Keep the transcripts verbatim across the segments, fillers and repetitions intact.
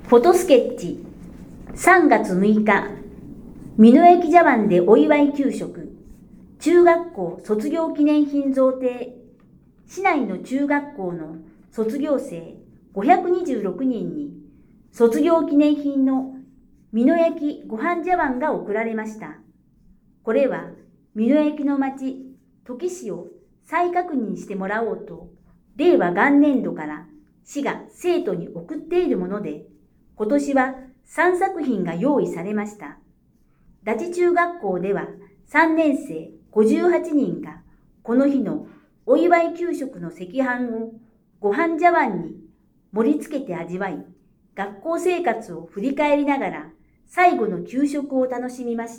フォトスケッチさんがつむいか、美濃焼茶碗でお祝い給食、中学校卒業記念品贈呈。市内の中学校の卒業生ごひゃくにじゅうろくにんに卒業記念品の美濃焼ご飯茶碗が贈られました。これは美濃焼の町、土岐市を再確認してもらおうと、れいわ元年度から市が生徒に送っているもので、今年はさんさくひんが用意されました。伊達中学校ではさんねんせいごじゅうはちにんがこの日のお祝い給食の赤飯をご飯茶碗に盛り付けて味わい、学校生活を振り返りながら最後の給食を楽しみました。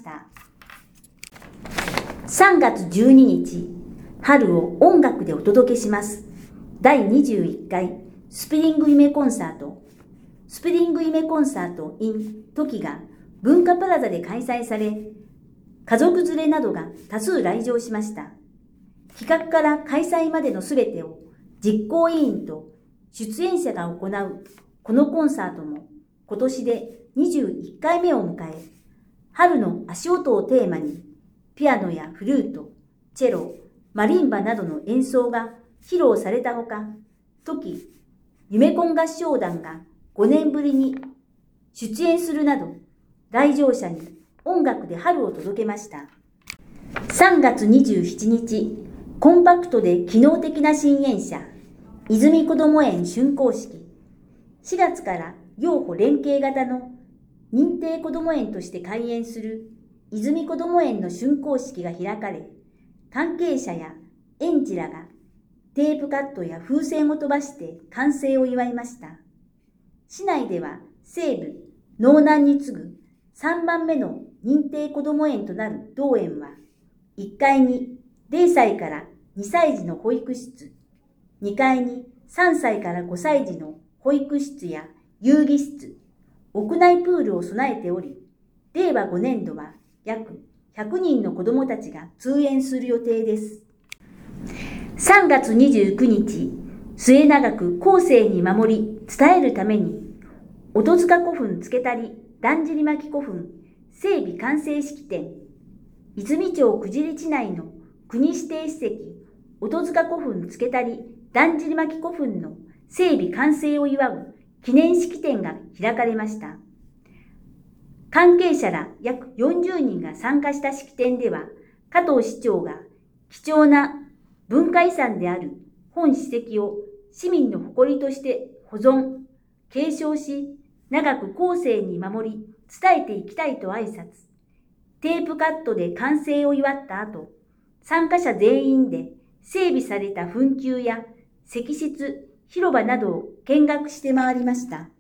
さんがつじゅうににち、春を音楽でお届けします。だいにじゅういっかいスプリング夢コンサート。スプリング夢コンサート in トキが文化プラザで開催され、家族連れなどが多数来場しました。企画から開催までのすべてを実行委員と出演者が行うこのコンサートも今年でにじゅういっかいめを迎え、春の足音をテーマにピアノやフルート、チェロ、マリンバなどの演奏が披露されたほか、トキ夢コン合唱団がごねんぶりに出演するなど、来場者に音楽で春を届けました。さんがつにじゅうしちにち、コンパクトで機能的な新園舎、泉こども園竣工式。しがつから幼保連携型の認定こども園として開園する泉こども園の竣工式が開かれ、関係者や園児らがテープカットや風船を飛ばして完成を祝いました。市内では西部、農南に次ぐさんばんめの認定こども園となる同園は、いっかいにれいさいからにさいじの保育室、にかいにさんさいからごさいじの保育室や遊戯室、屋内プールを備えており、れいわごねんどは約ひゃくにんの子どもたちが通園する予定です。さんがつにじゅうくにち、末永く後世に守り伝えるために、音塚古墳つけたりだんじり巻き古墳整備完成式典、泉町久慈里地内の国指定史跡、音塚古墳つけたりだんじり巻き古墳の整備完成を祝う記念式典が開かれました。関係者ら約よんじゅうにんが参加した式典では、加藤市長が貴重な文化遺産である本史跡を市民の誇りとして保存、継承し、長く後世に守り、伝えていきたいと挨拶。テープカットで完成を祝った後、参加者全員で整備された墳丘や石室、広場などを見学して回りました。